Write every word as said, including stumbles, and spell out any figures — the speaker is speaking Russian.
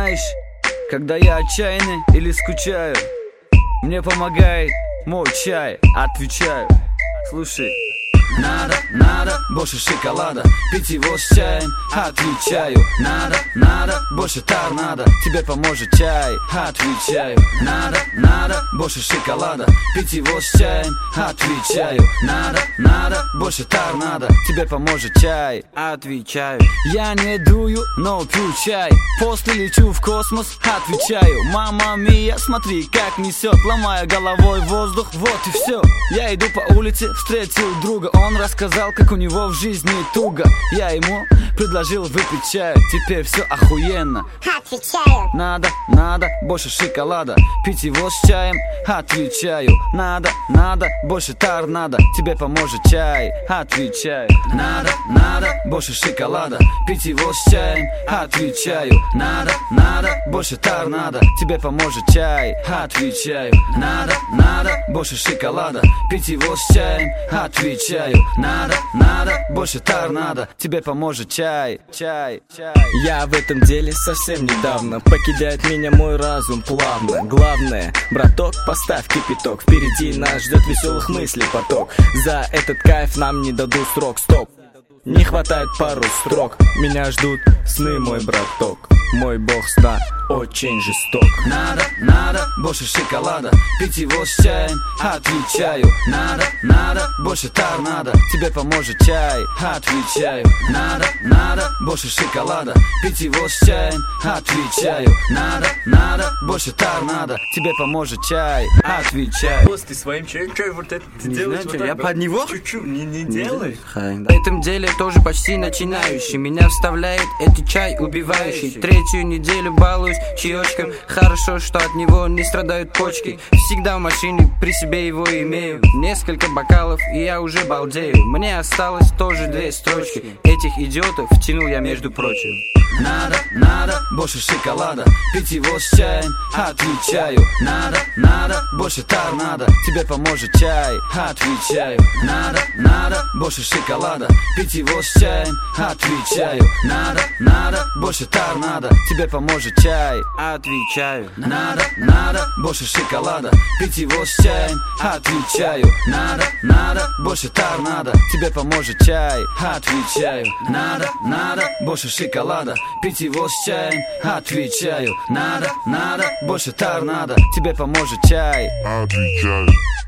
Знаешь, когда я отчаянный или скучаю, мне помогает мой чай. Отвечаю, слушай. Надо, надо больше шоколада, пить его с чаем. Отвечаю, надо, надо больше торнадо, тебе поможет чай. Отвечаю, надо, надо больше шоколада, пить его с чаем. Отвечаю, надо, надо больше торнадо, тебе поможет чай. Отвечаю, я не дую, но пью чай. После лечу в космос. Отвечаю, мама мия, смотри как несет, ломая головой воздух, вот и все. Я иду по улице, встретил друга. Он рассказал, как у него в жизни туго. Я ему предложил выпить чаю, теперь все охуенно. Отвечаю, надо, надо больше шоколада, пить его с чаем. Отвечаю, надо, надо больше торнадо, тебе поможет чай. Отвечаю, надо, надо больше шоколада, пить его с чаем. Отвечаю, надо, надо больше торнадо, тебе поможет чай. Отвечаю, надо, надо больше шоколада, пить его с чаем. Отвечаю, надо, надо больше торнадо, тебе поможет чай. Чай, чай. Я в этом деле совсем недавно, покидает меня мой разум плавно. Главное, браток, поставь кипяток, впереди нас ждет веселых мыслей поток. За этот кайф нам не дадут срок, стоп. Не хватает пару строк, меня ждут сны, мой браток. Мой бог сна очень жесток. Надо, надо больше шоколада, пить его с чаем. Отвечаю, надо, надо больше торнадо, тебе поможет чай. Отвечаю, надо, надо больше шоколада, пить его с чаем. Отвечаю, надо, надо больше торнадо, тебе поможет чай. Отвечаю. Босс, ты своим чаем чай вот это Не делаешь знаю, вот что, я так, под него? чуть-чуть, не, не делай. В этом деле тоже почти начинающий. Меня вставляет этот чай убивающий. Третью неделю балуюсь чаечком. Хорошо, что от него не страдают почки. Всегда в машине при себе его имею. Несколько бокалов и я уже балдею. Мне осталось тоже две строчки. Этих идиотов втянул я между прочим. Надо, надо больше шоколада, пить его с чаем. Отвечаю, надо, надо больше торнадо, тебе поможет чай. Отвечаю, надо, надо больше шоколада, пить его с чаем. Отвечаю, надо, надо больше торнадо, тебе поможет чай. Отвечаю, надо, надо больше шоколада, пить его с чаем. Отвечаю, надо, надо больше торнадо, тебе поможет чай. Отвечаю, надо, надо больше шоколада, пить его с чаем. Отвечаю, надо, надо больше торнадо, тебе поможет чай. Отвечаю.